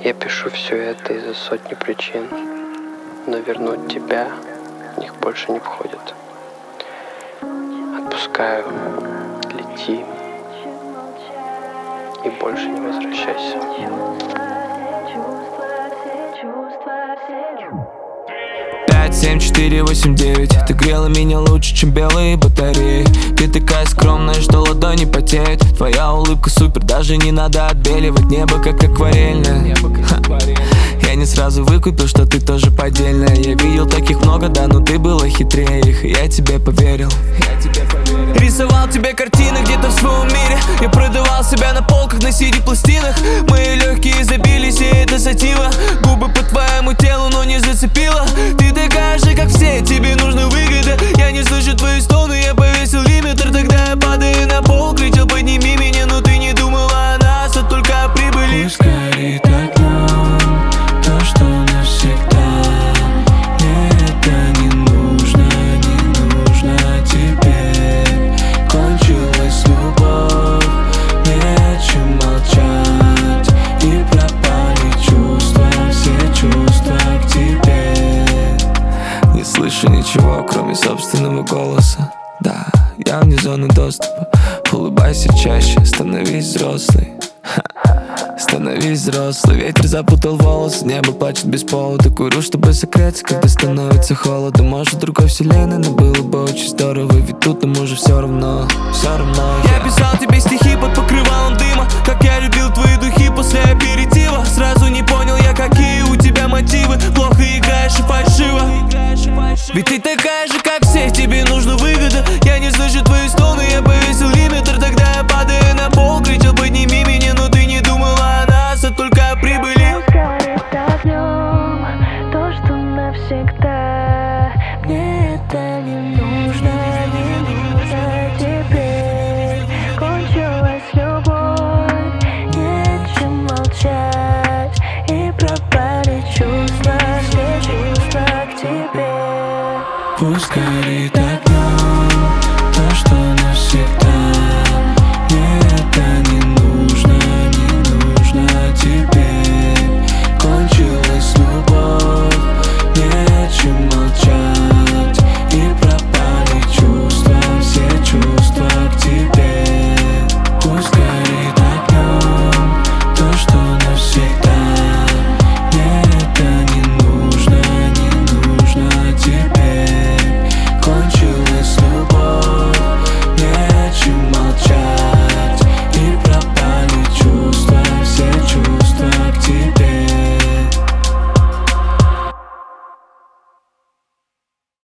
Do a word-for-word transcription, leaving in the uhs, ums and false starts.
Я пишу все это из-за сотни причин, но вернуть тебя в них больше не входит. Отпускаю, лети и больше не возвращайся. пять, семь, четыре, восемь, девять. Ты грела меня лучше, чем белые батареи. Ты такая скромная, что ладони потеют. Твоя улыбка супер, даже не надо отбеливать. Небо как акварельное. Я не сразу выкупил, что ты тоже поддельная. Я видел таких много, да, но ты была хитрее их, и я тебе поверил. Рисовал тебе картины где-то в своем мире. Я продавал себя на полках, на си ди-пластинах. Мои легкие забились, и это сатива. Губы по твоему телу, но не зацепила. Ты такая же, как все, тебе нужна выгода. Я не слышу твои стоны, я повесил лимитер. Тогда я падаю на пол, кричал: подними меня. Но ты не думала о нас, а только о прибыли. Пусть горит огнем то, что навсегда. Мне это не нужно, не нужно теперь. Кончилась любовь, нечем молчать. И пропали чувства, все чувства к тебе. Не слышу ничего, кроме собственного голоса. Да, я вне зоны доступа. Улыбайся чаще, становись взрослый. Становись взрослый. Ветер запутал волосы, небо плачет без повода. Курю, чтобы согреться, когда становится холодно. Может, в другой вселенной, но было бы очень здорово. Ведь тут нам уже все равно, все равно. Я писал тебе стихи под покрывалом дыма. Как я любил твои духи после аперитива. Сразу не понял я, какие у тебя мотивы. Плохо играешь и фальшиво. Ведь ты такая же, как все, тебе нужна выгода. Я не слышу твои стоны, я повесил лимитер. Тогда я падаю на пол, кричал: подними меня. Но ты не думала о нас, а только о прибыли. Горит огнем то, что навсегда. Мне это не нужно, не нужно теперь. Кончилась любовь, нечем молчать. И пропали чувства, все чувства к тебе. Пусть горит